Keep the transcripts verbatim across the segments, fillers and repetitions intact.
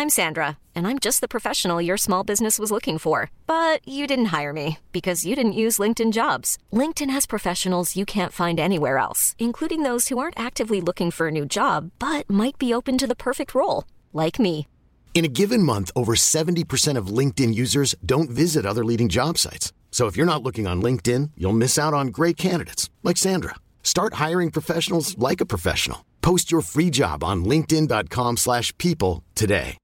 I'm Sandra, and I'm just the professional your small business was looking for. But you didn't hire me because you didn't use LinkedIn Jobs. LinkedIn has professionals you can't find anywhere else, including those who aren't actively looking for a new job, but might be open to the perfect role, like me. In a given month, over seventy percent of LinkedIn users don't visit other leading job sites. So if you're not looking on LinkedIn, you'll miss out on great candidates like Sandra. Start hiring professionals like a professional. Post your free job on linkedin.com slash people today.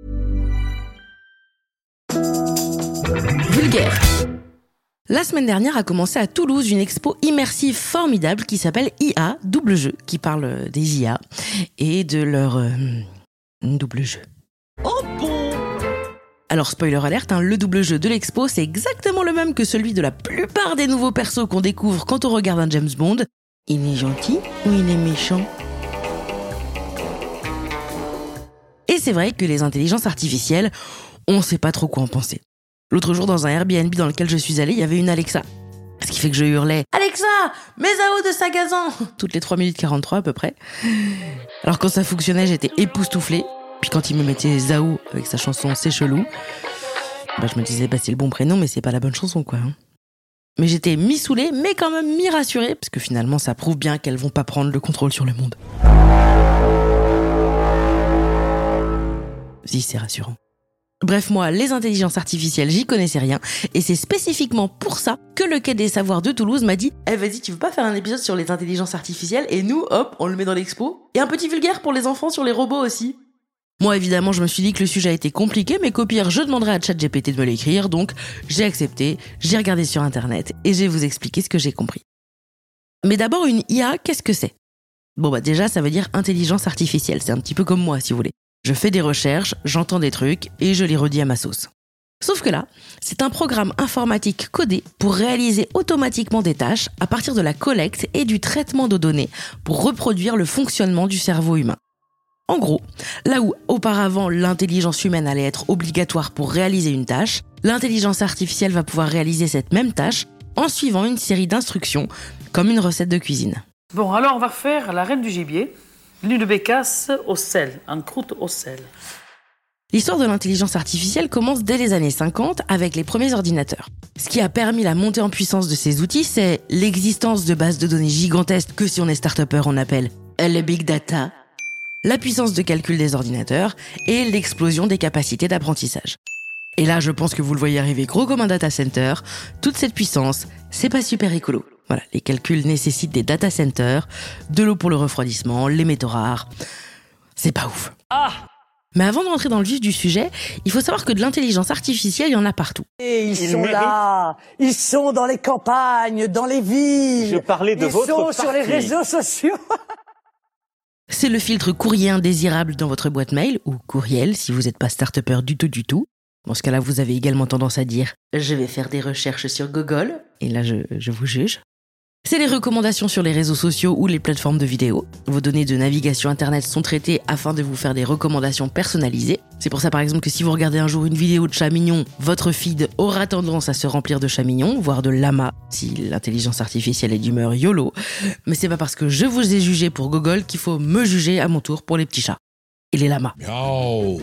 Vulgaire. La semaine dernière a commencé à Toulouse une expo immersive formidable qui s'appelle I A Double Jeu, qui parle des I A et de leur euh, double jeu. Oh bon! Alors spoiler alerte, hein, le double jeu de l'expo c'est exactement le même que celui de la plupart des nouveaux persos qu'on découvre quand on regarde un James Bond. Il est gentil ou il est méchant? Et c'est vrai que les intelligences artificielles, on sait pas trop quoi en penser. L'autre jour, dans un Airbnb dans lequel je suis allée, il y avait une Alexa. Ce qui fait que je hurlais « Alexa, mets Zao de Sagazan !» toutes les trois minutes quarante-trois à peu près. Alors quand ça fonctionnait, j'étais époustouflée. Puis quand il me mettait Zao avec sa chanson « C'est chelou », bah je me disais bah c'est le bon prénom mais c'est pas la bonne chanson quoi. Mais j'étais mi-saoulée mais quand même mi-rassurée parce que finalement ça prouve bien qu'elles vont pas prendre le contrôle sur le monde. Si, c'est rassurant. Bref, moi, les intelligences artificielles, j'y connaissais rien. Et c'est spécifiquement pour ça que le Quai des Savoirs de Toulouse m'a dit « Eh, vas-y, tu veux pas faire un épisode sur les intelligences artificielles ?» Et nous, hop, on le met dans l'expo. Et un petit vulgaire pour les enfants sur les robots aussi. Moi, évidemment, je me suis dit que le sujet était compliqué, mais qu'au pire, je demanderais à ChatGPT de me l'écrire. Donc, j'ai accepté, j'ai regardé sur Internet et je vais vous expliquer ce que j'ai compris. Mais d'abord, une I A, qu'est-ce que c'est ? Bon, bah déjà, ça veut dire intelligence artificielle. C'est un petit peu comme moi, si vous voulez. Je fais des recherches, j'entends des trucs et je les redis à ma sauce. Sauf que là, c'est un programme informatique codé pour réaliser automatiquement des tâches à partir de la collecte et du traitement de données pour reproduire le fonctionnement du cerveau humain. En gros, là où auparavant l'intelligence humaine allait être obligatoire pour réaliser une tâche, l'intelligence artificielle va pouvoir réaliser cette même tâche en suivant une série d'instructions, comme une recette de cuisine. Bon, alors on va faire la reine du gibier. L'huile de bécasse au sel, en croûte au sel. L'histoire de l'intelligence artificielle commence dès les années cinquante avec les premiers ordinateurs. Ce qui a permis la montée en puissance de ces outils, c'est l'existence de bases de données gigantesques que si on est start-upper on appelle le big data, la puissance de calcul des ordinateurs et l'explosion des capacités d'apprentissage. Et là, je pense que vous le voyez arriver gros comme un data center. Toute cette puissance, c'est pas super écolo. Voilà, les calculs nécessitent des data centers, de l'eau pour le refroidissement, les métaux rares. C'est pas ouf. Ah! Mais avant de rentrer dans le vif du sujet, il faut savoir que de l'intelligence artificielle, il y en a partout. Et ils, ils sont méritent. Là, ils sont dans les campagnes, dans les villes. Je parlais de ils votre sont parti. Sur les réseaux sociaux. C'est le filtre courrier indésirable dans votre boîte mail, ou courriel si vous n'êtes pas start-upper du tout du tout. Dans ce cas-là, vous avez également tendance à dire « Je vais faire des recherches sur Google », et là je, je vous juge. C'est les recommandations sur les réseaux sociaux ou les plateformes de vidéos. Vos données de navigation internet sont traitées afin de vous faire des recommandations personnalisées. C'est pour ça par exemple que si vous regardez un jour une vidéo de chat mignon, votre feed aura tendance à se remplir de chats mignons, voire de lamas, si l'intelligence artificielle est d'humeur YOLO. Mais c'est pas parce que je vous ai jugé pour Google qu'il faut me juger à mon tour pour les petits chats. Et les lamas. Miaou,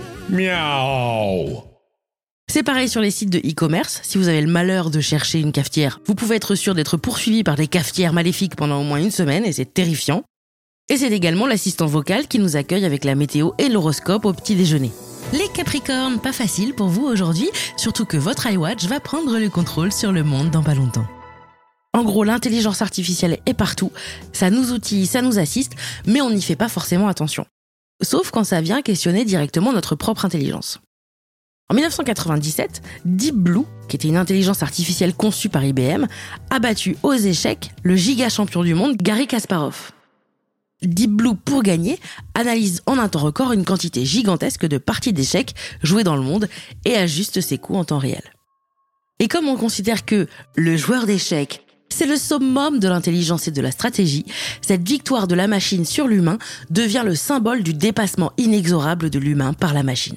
miaou. C'est pareil sur les sites de e-commerce. Si vous avez le malheur de chercher une cafetière, vous pouvez être sûr d'être poursuivi par des cafetières maléfiques pendant au moins une semaine et c'est terrifiant. Et c'est également l'assistant vocal qui nous accueille avec la météo et l'horoscope au petit déjeuner. Les Capricornes, pas facile pour vous aujourd'hui, surtout que votre iWatch va prendre le contrôle sur le monde dans pas longtemps. En gros, l'intelligence artificielle est partout, ça nous outille, ça nous assiste, mais on n'y fait pas forcément attention. Sauf quand ça vient questionner directement notre propre intelligence. En dix-neuf cent quatre-vingt-dix-sept, Deep Blue, qui était une intelligence artificielle conçue par I B M, a battu aux échecs le giga champion du monde Garry Kasparov. Deep Blue, pour gagner, analyse en un temps record une quantité gigantesque de parties d'échecs jouées dans le monde et ajuste ses coups en temps réel. Et comme on considère que le joueur d'échecs, c'est le summum de l'intelligence et de la stratégie, cette victoire de la machine sur l'humain devient le symbole du dépassement inexorable de l'humain par la machine.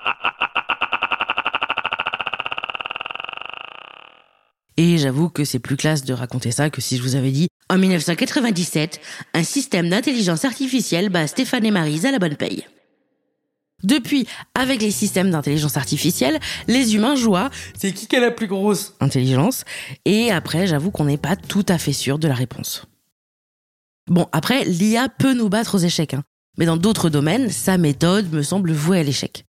Et j'avoue que c'est plus classe de raconter ça que si je vous avais dit « En dix-neuf cent quatre-vingt-dix-sept, un système d'intelligence artificielle bat Stéphane et Maryse à la bonne paye ». Depuis, avec les systèmes d'intelligence artificielle, les humains jouent à « c'est qui qui a la plus grosse intelligence ?» Et après, j'avoue qu'on n'est pas tout à fait sûr de la réponse. Bon, après, l'I A peut nous battre aux échecs, hein. Mais dans d'autres domaines, sa méthode me semble vouée à l'échec.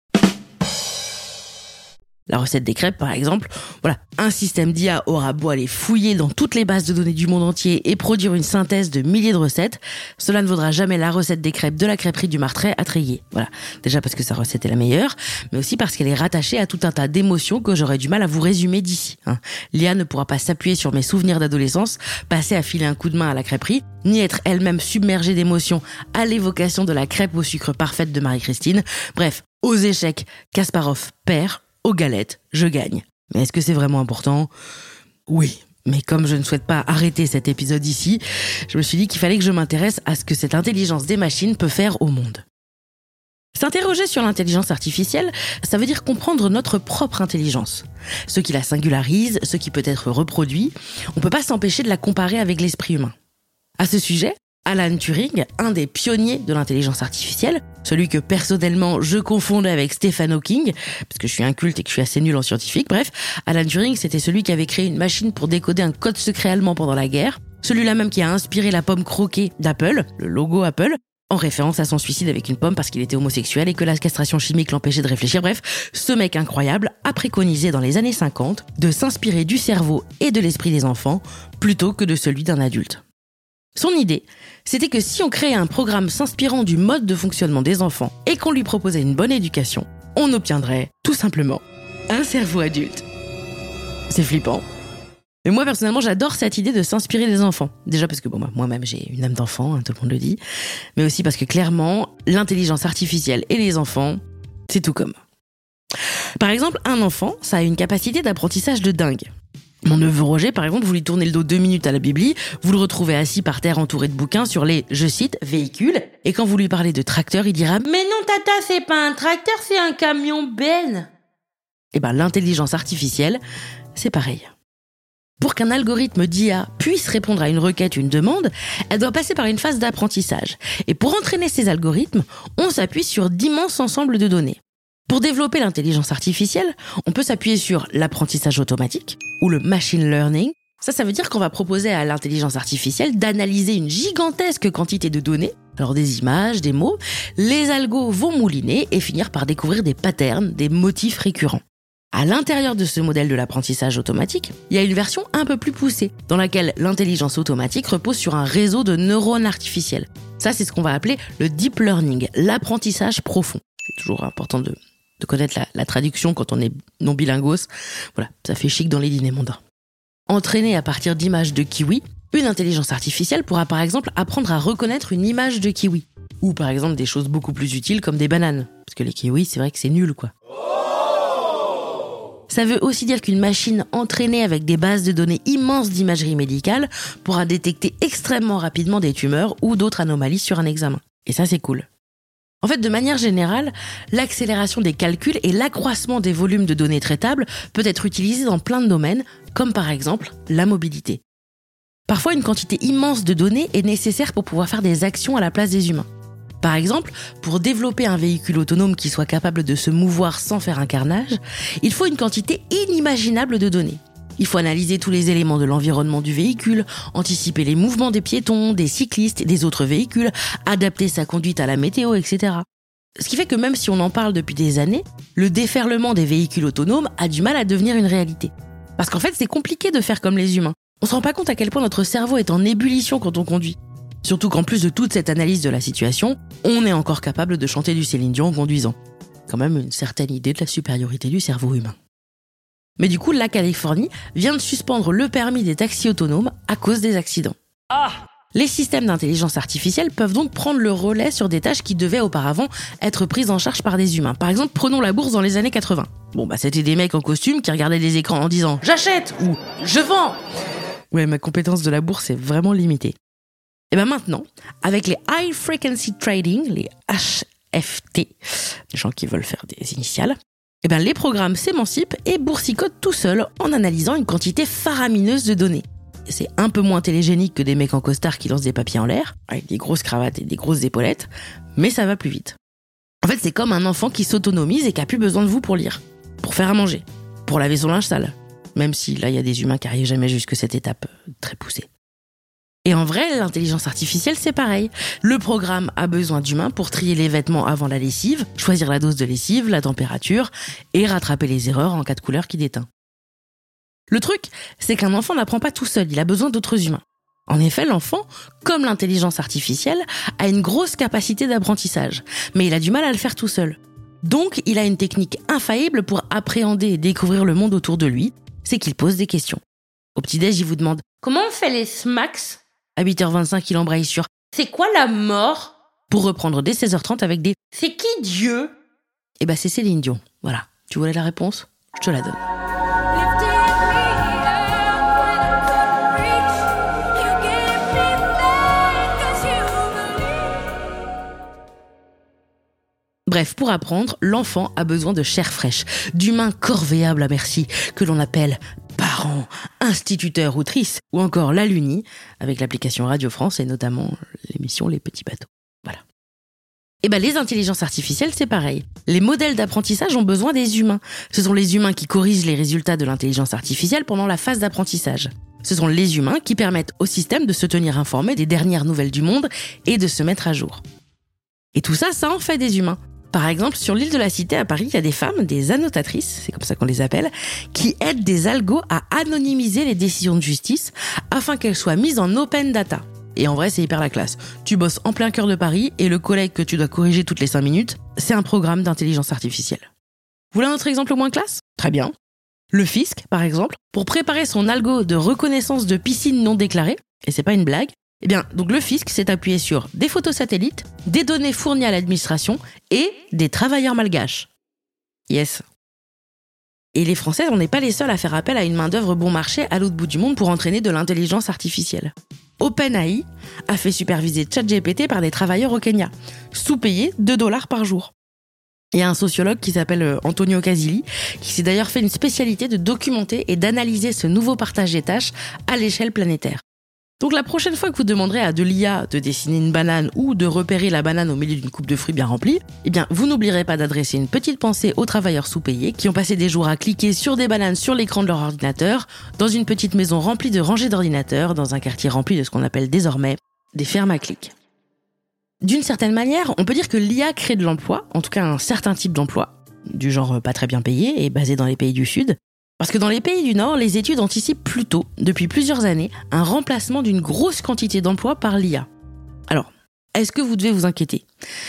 La recette des crêpes, par exemple, voilà, un système d'I A aura beau aller fouiller dans toutes les bases de données du monde entier et produire une synthèse de milliers de recettes, cela ne vaudra jamais la recette des crêpes de la crêperie du Martret à Tréguier. Voilà, déjà parce que sa recette est la meilleure, mais aussi parce qu'elle est rattachée à tout un tas d'émotions que j'aurais du mal à vous résumer d'ici. Hein. L'I A ne pourra pas s'appuyer sur mes souvenirs d'adolescence, passer à filer un coup de main à la crêperie, ni être elle-même submergée d'émotions à l'évocation de la crêpe au sucre parfaite de Marie-Christine. Bref, aux échecs, Kasparov perd. Aux galettes, je gagne. Mais est-ce que c'est vraiment important ? Oui. Mais comme je ne souhaite pas arrêter cet épisode ici, je me suis dit qu'il fallait que je m'intéresse à ce que cette intelligence des machines peut faire au monde. S'interroger sur l'intelligence artificielle, ça veut dire comprendre notre propre intelligence. Ce qui la singularise, ce qui peut être reproduit, on ne peut pas s'empêcher de la comparer avec l'esprit humain. À ce sujet, Alan Turing, un des pionniers de l'intelligence artificielle, celui que personnellement je confondais avec Stephen Hawking, parce que je suis inculte et que je suis assez nul en scientifique, bref, Alan Turing c'était celui qui avait créé une machine pour décoder un code secret allemand pendant la guerre, celui-là même qui a inspiré la pomme croquée d'Apple, le logo Apple, en référence à son suicide avec une pomme parce qu'il était homosexuel et que la castration chimique l'empêchait de réfléchir. Bref, ce mec incroyable a préconisé dans les années cinquante de s'inspirer du cerveau et de l'esprit des enfants plutôt que de celui d'un adulte. Son idée, c'était que si on créait un programme s'inspirant du mode de fonctionnement des enfants et qu'on lui proposait une bonne éducation, on obtiendrait, tout simplement, un cerveau adulte. C'est flippant. Mais moi, personnellement, j'adore cette idée de s'inspirer des enfants. Déjà parce que bon, moi-même, j'ai une âme d'enfant, hein, tout le monde le dit. Mais aussi parce que clairement, l'intelligence artificielle et les enfants, c'est tout comme. Par exemple, un enfant, ça a une capacité d'apprentissage de dingue. Mon neveu Roger, par exemple, vous lui tournez le dos deux minutes à la Bibli, vous le retrouvez assis par terre entouré de bouquins sur les, je cite, véhicules, et quand vous lui parlez de tracteur, il dira « Mais non, tata, c'est pas un tracteur, c'est un camion benne !» Eh ben, l'intelligence artificielle, c'est pareil. Pour qu'un algorithme d'I A puisse répondre à une requête, une demande, elle doit passer par une phase d'apprentissage. Et pour entraîner ces algorithmes, on s'appuie sur d'immenses ensembles de données. Pour développer l'intelligence artificielle, on peut s'appuyer sur l'apprentissage automatique ou le machine learning. Ça, ça veut dire qu'on va proposer à l'intelligence artificielle d'analyser une gigantesque quantité de données, alors des images, des mots. Les algos vont mouliner et finir par découvrir des patterns, des motifs récurrents. À l'intérieur de ce modèle de l'apprentissage automatique, il y a une version un peu plus poussée, dans laquelle l'intelligence automatique repose sur un réseau de neurones artificiels. Ça, c'est ce qu'on va appeler le deep learning, l'apprentissage profond. C'est toujours important de... de connaître la, la traduction quand on est non bilingos. Voilà, ça fait chic dans les dîners mondains. Entraînée à partir d'images de kiwi, une intelligence artificielle pourra par exemple apprendre à reconnaître une image de kiwi. Ou par exemple des choses beaucoup plus utiles comme des bananes. Parce que les kiwis, c'est vrai que c'est nul, quoi. Ça veut aussi dire qu'une machine entraînée avec des bases de données immenses d'imagerie médicale pourra détecter extrêmement rapidement des tumeurs ou d'autres anomalies sur un examen. Et ça, c'est cool. En fait, de manière générale, l'accélération des calculs et l'accroissement des volumes de données traitables peut être utilisé dans plein de domaines, comme par exemple la mobilité. Parfois, une quantité immense de données est nécessaire pour pouvoir faire des actions à la place des humains. Par exemple, pour développer un véhicule autonome qui soit capable de se mouvoir sans faire un carnage, il faut une quantité inimaginable de données. Il faut analyser tous les éléments de l'environnement du véhicule, anticiper les mouvements des piétons, des cyclistes et des autres véhicules, adapter sa conduite à la météo, et cetera. Ce qui fait que même si on en parle depuis des années, le déferlement des véhicules autonomes a du mal à devenir une réalité. Parce qu'en fait, c'est compliqué de faire comme les humains. On se rend pas compte à quel point notre cerveau est en ébullition quand on conduit. Surtout qu'en plus de toute cette analyse de la situation, on est encore capable de chanter du Céline Dion en conduisant. Quand même une certaine idée de la supériorité du cerveau humain. Mais du coup, la Californie vient de suspendre le permis des taxis autonomes à cause des accidents. Ah ! Les systèmes d'intelligence artificielle peuvent donc prendre le relais sur des tâches qui devaient auparavant être prises en charge par des humains. Par exemple, prenons la bourse dans les années quatre-vingts. Bon, bah c'était des mecs en costume qui regardaient les écrans en disant « J'achète » ou « Je vends ». Ouais, ma compétence de la bourse est vraiment limitée. Et ben maintenant, avec les High Frequency Trading, les H F T, les gens qui veulent faire des initiales, et ben les programmes s'émancipent et boursicotent tout seuls en analysant une quantité faramineuse de données. C'est un peu moins télégénique que des mecs en costard qui lancent des papiers en l'air, avec des grosses cravates et des grosses épaulettes, mais ça va plus vite. En fait, c'est comme un enfant qui s'autonomise et qui a plus besoin de vous pour lire, pour faire à manger, pour laver son linge sale. Même si là, il y a des humains qui n'arrivent jamais jusqu'à cette étape très poussée. Et en vrai, l'intelligence artificielle, c'est pareil. Le programme a besoin d'humains pour trier les vêtements avant la lessive, choisir la dose de lessive, la température, et rattraper les erreurs en cas de couleur qui déteint. Le truc, c'est qu'un enfant n'apprend pas tout seul, il a besoin d'autres humains. En effet, l'enfant, comme l'intelligence artificielle, a une grosse capacité d'apprentissage, mais il a du mal à le faire tout seul. Donc, il a une technique infaillible pour appréhender et découvrir le monde autour de lui, c'est qu'il pose des questions. Au petit-déj, il vous demande « Comment on fait les smacks ?» À huit heures vingt-cinq, il embraye sur « C'est quoi la mort ?» Pour reprendre dès seize heures trente avec des « C'est qui Dieu ?» Eh ben, c'est Céline Dion. Voilà. Tu voulais la réponse ? Je te la donne. Bref, pour apprendre, l'enfant a besoin de chair fraîche, d'humains corvéables à merci, que l'on appelle parents, instituteurs ou tristes, ou encore l'Aluni, avec l'application Radio France et notamment l'émission Les Petits Bateaux. Voilà. Et ben les intelligences artificielles, c'est pareil. Les modèles d'apprentissage ont besoin des humains. Ce sont les humains qui corrigent les résultats de l'intelligence artificielle pendant la phase d'apprentissage. Ce sont les humains qui permettent au système de se tenir informé des dernières nouvelles du monde et de se mettre à jour. Et tout ça, ça en fait des humains. Par exemple, sur l'île de la Cité à Paris, il y a des femmes, des annotatrices, c'est comme ça qu'on les appelle, qui aident des algos à anonymiser les décisions de justice afin qu'elles soient mises en open data. Et en vrai, c'est hyper la classe. Tu bosses en plein cœur de Paris et le collègue que tu dois corriger toutes les cinq minutes, c'est un programme d'intelligence artificielle. Vous voulez un autre exemple moins classe ? Très bien. Le fisc, par exemple, pour préparer son algo de reconnaissance de piscine non déclarée, et c'est pas une blague, eh bien, donc le fisc s'est appuyé sur des photos satellites, des données fournies à l'administration et des travailleurs malgaches. Yes. Et les Français, on n'est pas les seuls à faire appel à une main-d'œuvre bon marché à l'autre bout du monde pour entraîner de l'intelligence artificielle. OpenAI a fait superviser ChatGPT par des travailleurs au Kenya, sous-payés deux dollars par jour. Il y a un sociologue qui s'appelle Antonio Casilli, qui s'est d'ailleurs fait une spécialité de documenter et d'analyser ce nouveau partage des tâches à l'échelle planétaire. Donc la prochaine fois que vous demanderez à de l'I A de dessiner une banane ou de repérer la banane au milieu d'une coupe de fruits bien remplie, eh bien vous n'oublierez pas d'adresser une petite pensée aux travailleurs sous-payés qui ont passé des jours à cliquer sur des bananes sur l'écran de leur ordinateur, dans une petite maison remplie de rangées d'ordinateurs, dans un quartier rempli de ce qu'on appelle désormais des fermes à clics. D'une certaine manière, on peut dire que l'I A crée de l'emploi, en tout cas un certain type d'emploi, du genre pas très bien payé et basé dans les pays du Sud. Parce que dans les pays du Nord, les études anticipent plutôt, depuis plusieurs années, un remplacement d'une grosse quantité d'emplois par l'I A. Alors, est-ce que vous devez vous inquiéter ?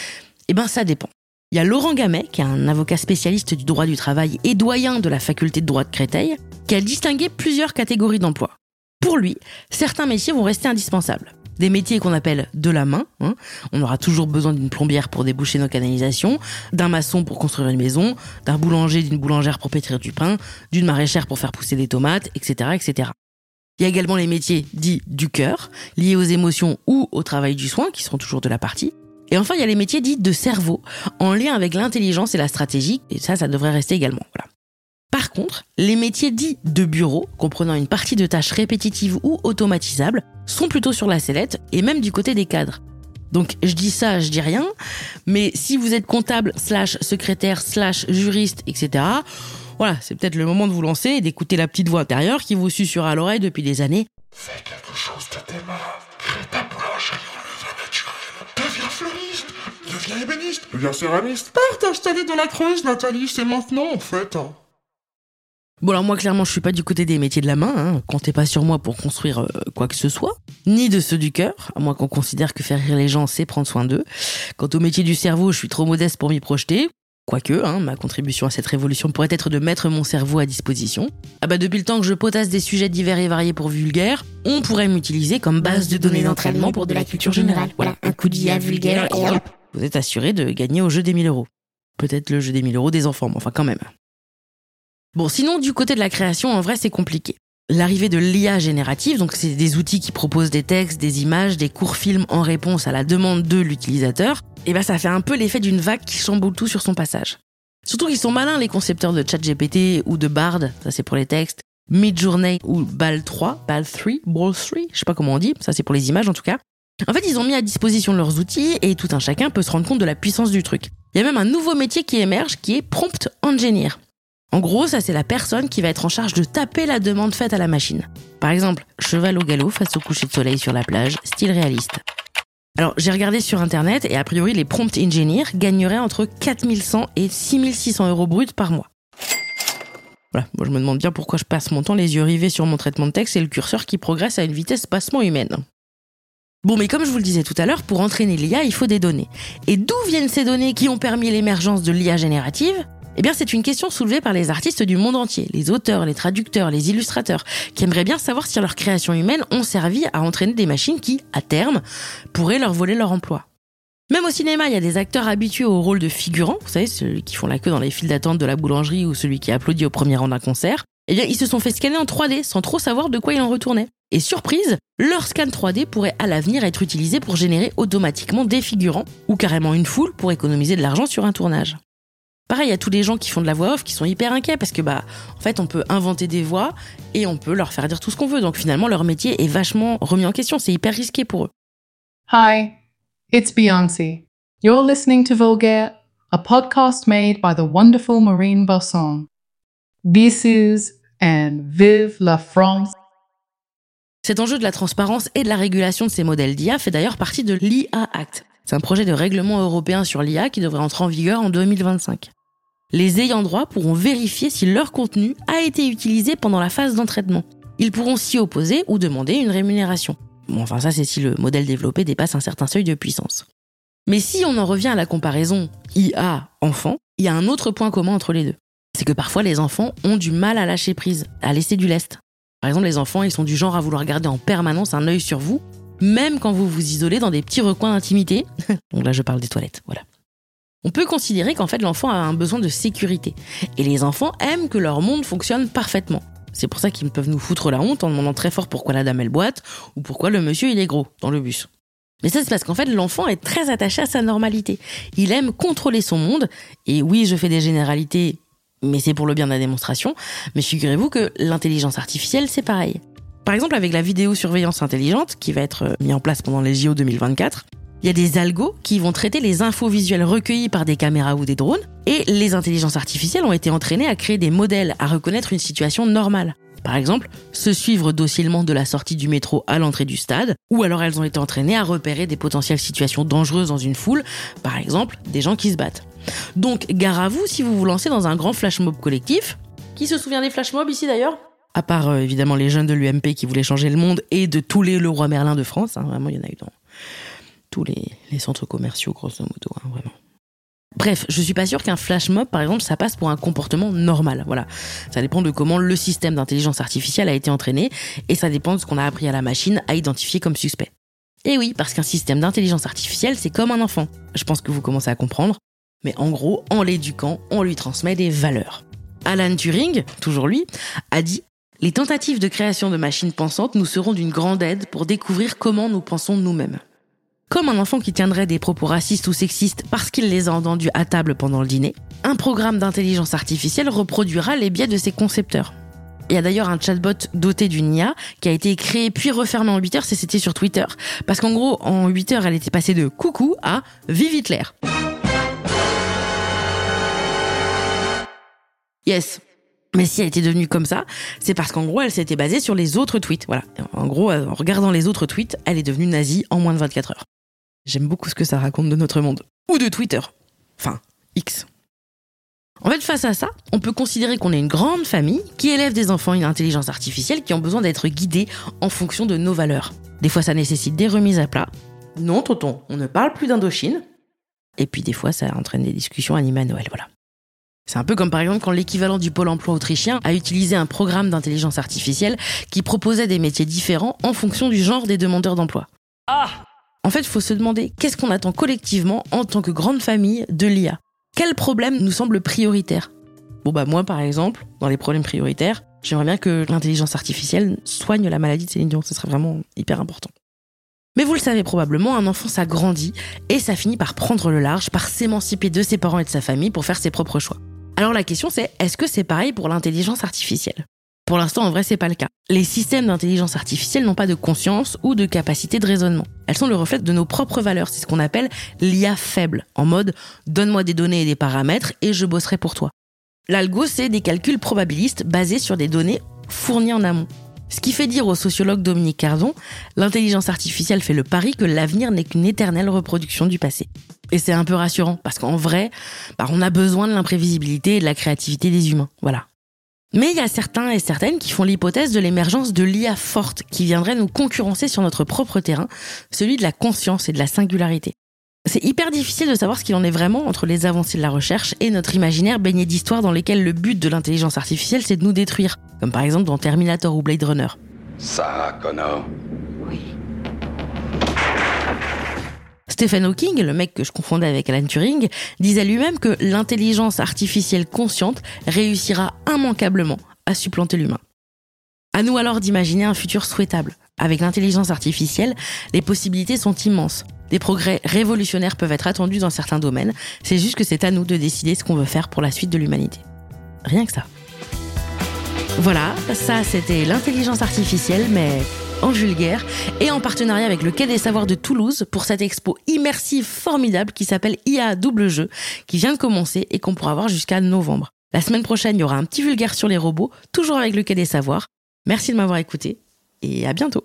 Eh ben, ça dépend. Il y a Laurent Gamet, qui est un avocat spécialiste du droit du travail et doyen de la faculté de droit de Créteil, qui a distingué plusieurs catégories d'emplois. Pour lui, certains métiers vont rester indispensables. Des métiers qu'on appelle de la main, hein. On aura toujours besoin d'une plombière pour déboucher nos canalisations, d'un maçon pour construire une maison, d'un boulanger, d'une boulangère pour pétrir du pain, d'une maraîchère pour faire pousser des tomates, et cetera, et cetera. Il y a également les métiers dits du cœur, liés aux émotions ou au travail du soin, qui seront toujours de la partie. Et enfin, il y a les métiers dits de cerveau, en lien avec l'intelligence et la stratégie, et ça, ça devrait rester également. Voilà. Par contre, les métiers dits de bureau, comprenant une partie de tâches répétitives ou automatisables, sont plutôt sur la sellette et même du côté des cadres. Donc je dis ça, je dis rien, mais si vous êtes comptable, slash secrétaire, slash juriste, et cetera, voilà, c'est peut-être le moment de vous lancer et d'écouter la petite voix intérieure qui vous susurre à l'oreille depuis des années. Fais quelque chose de tes mains, crée ta boulangerie en levain naturel, deviens fleuriste, deviens ébéniste, deviens céramiste. Partage ta vie de la Creuse, Nathalie, c'est maintenant en fait. Bon alors moi clairement je suis pas du côté des métiers de la main, hein. Comptez pas sur moi pour construire euh, quoi que ce soit, ni de ceux du cœur, à moins qu'on considère que faire rire les gens c'est prendre soin d'eux. Quant au métier du cerveau, je suis trop modeste pour m'y projeter, quoique, hein, ma contribution à cette révolution pourrait être de mettre mon cerveau à disposition. Ah bah depuis le temps que je potasse des sujets divers et variés pour vulgaire, on pourrait m'utiliser comme base de données d'entraînement pour de la culture générale. Voilà, un coup d'I A vulgaire et hop, vous êtes assuré de gagner au jeu des mille euros. Peut-être le jeu des mille euros des enfants, mais enfin quand même. Bon, sinon, du côté de la création, en vrai, c'est compliqué. L'arrivée de l'I A générative, donc c'est des outils qui proposent des textes, des images, des courts films en réponse à la demande de l'utilisateur, et ben ça fait un peu l'effet d'une vague qui chamboule tout sur son passage. Surtout qu'ils sont malins, les concepteurs de ChatGPT ou de Bard, ça c'est pour les textes, Midjourney ou B A L trois, B A L trois, B A L trois, je sais pas comment on dit, ça c'est pour les images en tout cas. En fait, ils ont mis à disposition leurs outils et tout un chacun peut se rendre compte de la puissance du truc. Il y a même un nouveau métier qui émerge qui est prompt engineer. En gros, ça c'est la personne qui va être en charge de taper la demande faite à la machine. Par exemple, cheval au galop face au coucher de soleil sur la plage, style réaliste. Alors, j'ai regardé sur internet et a priori, les prompt engineers gagneraient entre quatre mille cent et six mille six cents euros bruts par mois. Voilà, moi je me demande bien pourquoi je passe mon temps les yeux rivés sur mon traitement de texte et le curseur qui progresse à une vitesse passement humaine. Bon, mais comme je vous le disais tout à l'heure, pour entraîner l'I A, il faut des données. Et d'où viennent ces données qui ont permis l'émergence de l'I A générative ? Eh bien, c'est une question soulevée par les artistes du monde entier, les auteurs, les traducteurs, les illustrateurs, qui aimeraient bien savoir si leurs créations humaines ont servi à entraîner des machines qui, à terme, pourraient leur voler leur emploi. Même au cinéma, il y a des acteurs habitués au rôle de figurants, vous savez, ceux qui font la queue dans les files d'attente de la boulangerie ou celui qui applaudit au premier rang d'un concert. Eh bien, ils se sont fait scanner en trois D sans trop savoir de quoi il en retournait. Et surprise, leur scan trois D pourrait à l'avenir être utilisé pour générer automatiquement des figurants ou carrément une foule pour économiser de l'argent sur un tournage. Pareil, il y a tous les gens qui font de la voix off qui sont hyper inquiets parce que, bah, en fait, on peut inventer des voix et on peut leur faire dire tout ce qu'on veut. Donc finalement, leur métier est vachement remis en question. C'est hyper risqué pour eux. Hi, it's Beyoncé. You're listening to Vulgaire, a podcast made by the wonderful Maureen Bosson. Bisous and vive la France. Cet enjeu de la transparence et de la régulation de ces modèles d'I A fait d'ailleurs partie de l'I A Act. C'est un projet de règlement européen sur l'I A qui devrait entrer en vigueur en deux mille vingt-cinq. Les ayants droit pourront vérifier si leur contenu a été utilisé pendant la phase d'entraînement. Ils pourront s'y opposer ou demander une rémunération. Bon, enfin ça c'est si le modèle développé dépasse un certain seuil de puissance. Mais si on en revient à la comparaison I A-enfant, il y a un autre point commun entre les deux. C'est que parfois les enfants ont du mal à lâcher prise, à laisser du lest. Par exemple, les enfants, ils sont du genre à vouloir garder en permanence un œil sur vous, même quand vous vous isolez dans des petits recoins d'intimité. Donc là, je parle des toilettes, voilà. On peut considérer qu'en fait, l'enfant a un besoin de sécurité. Et les enfants aiment que leur monde fonctionne parfaitement. C'est pour ça qu'ils peuvent nous foutre la honte en demandant très fort pourquoi la dame elle boite ou pourquoi le monsieur il est gros dans le bus. Mais ça, c'est parce qu'en fait, l'enfant est très attaché à sa normalité. Il aime contrôler son monde. Et oui, je fais des généralités, mais c'est pour le bien de la démonstration. Mais figurez-vous que l'intelligence artificielle, c'est pareil. Par exemple, avec la vidéosurveillance intelligente, qui va être mise en place pendant les J O deux mille vingt-quatre, il y a des algos qui vont traiter les infos visuelles recueillies par des caméras ou des drones, et les intelligences artificielles ont été entraînées à créer des modèles à reconnaître une situation normale. Par exemple, se suivre docilement de la sortie du métro à l'entrée du stade, ou alors elles ont été entraînées à repérer des potentielles situations dangereuses dans une foule, par exemple des gens qui se battent. Donc, gare à vous si vous vous lancez dans un grand flash mob collectif. Qui se souvient des flash mobs ici d'ailleurs ? À part euh, évidemment les jeunes de l'U M P qui voulaient changer le monde et de tous les Leroy Merlin de France, hein, vraiment il y en a eu dans tous les, les centres commerciaux grosso modo, hein, vraiment. Bref, je suis pas sûre qu'un flash mob, par exemple, ça passe pour un comportement normal. Voilà, ça dépend de comment le système d'intelligence artificielle a été entraîné et ça dépend de ce qu'on a appris à la machine à identifier comme suspect. Et oui, parce qu'un système d'intelligence artificielle, c'est comme un enfant. Je pense que vous commencez à comprendre. Mais en gros, en l'éduquant, on lui transmet des valeurs. Alan Turing, toujours lui, a dit « Les tentatives de création de machines pensantes nous seront d'une grande aide pour découvrir comment nous pensons nous-mêmes. » Comme un enfant qui tiendrait des propos racistes ou sexistes parce qu'il les a entendus à table pendant le dîner, un programme d'intelligence artificielle reproduira les biais de ses concepteurs. Il y a d'ailleurs un chatbot doté d'une I A qui a été créé puis refermé en huit heures, c'est c'était sur Twitter. Parce qu'en gros, en huit heures, elle était passée de « coucou » à « vive Hitler ». Yes. Mais si elle était devenue comme ça, c'est parce qu'en gros, elle s'était basée sur les autres tweets. Voilà. En gros, en regardant les autres tweets, elle est devenue nazie en moins de vingt-quatre heures. J'aime beaucoup ce que ça raconte de notre monde. Ou de Twitter. Enfin, X. En fait, face à ça, on peut considérer qu'on est une grande famille qui élève des enfants une intelligence artificielle qui ont besoin d'être guidés en fonction de nos valeurs. Des fois, ça nécessite des remises à plat. Non, tonton, on ne parle plus d'Indochine. Et puis des fois, ça entraîne des discussions animées à Noël, voilà. C'est un peu comme par exemple quand l'équivalent du Pôle emploi autrichien a utilisé un programme d'intelligence artificielle qui proposait des métiers différents en fonction du genre des demandeurs d'emploi. Ah ! En fait, il faut se demander qu'est-ce qu'on attend collectivement en tant que grande famille de l'I A. Quel problème nous semble prioritaire ? Bon bah moi par exemple, dans les problèmes prioritaires, j'aimerais bien que l'intelligence artificielle soigne la maladie de Céline Dion, ce serait vraiment hyper important. Mais vous le savez probablement, un enfant ça grandit et ça finit par prendre le large, par s'émanciper de ses parents et de sa famille pour faire ses propres choix. Alors la question c'est, est-ce que c'est pareil pour l'intelligence artificielle ? Pour l'instant, en vrai, c'est pas le cas. Les systèmes d'intelligence artificielle n'ont pas de conscience ou de capacité de raisonnement. Elles sont le reflet de nos propres valeurs. C'est ce qu'on appelle l'I A faible, en mode « donne-moi des données et des paramètres et je bosserai pour toi ». L'algo, c'est des calculs probabilistes basés sur des données fournies en amont. Ce qui fait dire au sociologue Dominique Cardon, l'intelligence artificielle fait le pari que l'avenir n'est qu'une éternelle reproduction du passé. Et c'est un peu rassurant, parce qu'en vrai, bah, on a besoin de l'imprévisibilité et de la créativité des humains. Voilà. Mais il y a certains et certaines qui font l'hypothèse de l'émergence de l'I A forte, qui viendrait nous concurrencer sur notre propre terrain, celui de la conscience et de la singularité. C'est hyper difficile de savoir ce qu'il en est vraiment entre les avancées de la recherche et notre imaginaire baigné d'histoires dans lesquelles le but de l'intelligence artificielle, c'est de nous détruire, comme par exemple dans Terminator ou Blade Runner. Sarah Connor. Oui. Stephen Hawking, le mec que je confondais avec Alan Turing, disait lui-même que l'intelligence artificielle consciente réussira immanquablement à supplanter l'humain. À nous alors d'imaginer un futur souhaitable. Avec l'intelligence artificielle, les possibilités sont immenses. Des progrès révolutionnaires peuvent être attendus dans certains domaines. C'est juste que c'est à nous de décider ce qu'on veut faire pour la suite de l'humanité. Rien que ça. Voilà, ça c'était l'intelligence artificielle, mais en vulgaire, et en partenariat avec le Quai des Savoirs de Toulouse pour cette expo immersive formidable qui s'appelle I A à double jeu, qui vient de commencer et qu'on pourra voir jusqu'à novembre. La semaine prochaine, il y aura un petit vulgaire sur les robots, toujours avec le Quai des Savoirs. Merci de m'avoir écouté, et à bientôt.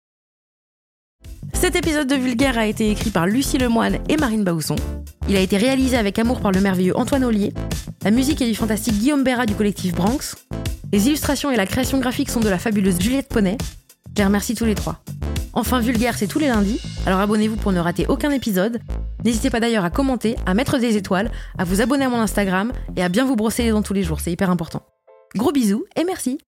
Cet épisode de Vulgaire a été écrit par Lucie Lemoine et Marine Baousson. Il a été réalisé avec amour par le merveilleux Antoine Ollier. La musique est du fantastique Guillaume Béra du collectif Branx. Les illustrations et la création graphique sont de la fabuleuse Juliette Poney. Je les remercie tous les trois. Enfin, Vulgaire, c'est tous les lundis, alors abonnez-vous pour ne rater aucun épisode. N'hésitez pas d'ailleurs à commenter, à mettre des étoiles, à vous abonner à mon Instagram et à bien vous brosser les dents tous les jours, c'est hyper important. Gros bisous et merci.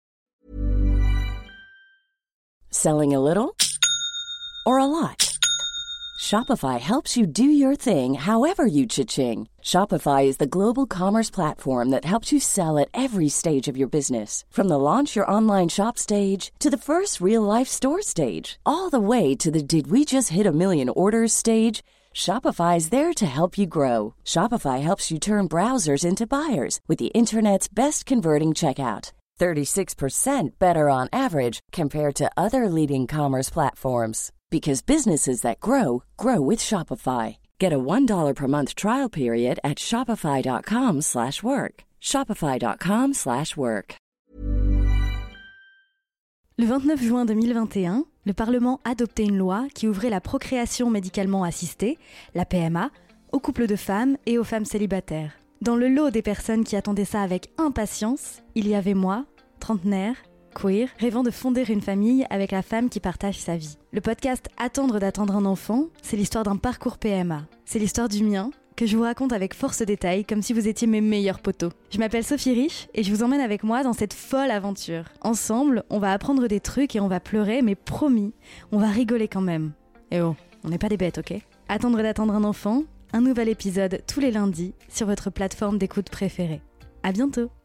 Selling a little or a lot? Shopify helps you do your thing however you cha-ching. Shopify is the global commerce platform that helps you sell at every stage of your business. From the launch your online shop stage to the first real-life store stage, all the way to the did we just hit a million orders stage. Shopify is there to help you grow. Shopify helps you turn browsers into buyers with the internet's best converting checkout. thirty-six percent better on average compared to other leading commerce platforms. Because businesses that grow, grow with Shopify. Get a one dollar per month trial period at shopify.com slash work. Shopify.com slash work. Le vingt-neuf juin deux mille vingt et un, le Parlement adoptait une loi qui ouvrait la procréation médicalement assistée, la P M A, aux couples de femmes et aux femmes célibataires. Dans le lot des personnes qui attendaient ça avec impatience, il y avait moi, trentenaire, queer, rêvant de fonder une famille avec la femme qui partage sa vie. Le podcast Attendre d'attendre un enfant, c'est l'histoire d'un parcours P M A. C'est l'histoire du mien, que je vous raconte avec force détail, comme si vous étiez mes meilleurs potos. Je m'appelle Sophie Rich et je vous emmène avec moi dans cette folle aventure. Ensemble, on va apprendre des trucs et on va pleurer, mais promis, on va rigoler quand même. Et oh, on n'est pas des bêtes, ok ? Attendre d'attendre un enfant, un nouvel épisode tous les lundis sur votre plateforme d'écoute préférée. À bientôt!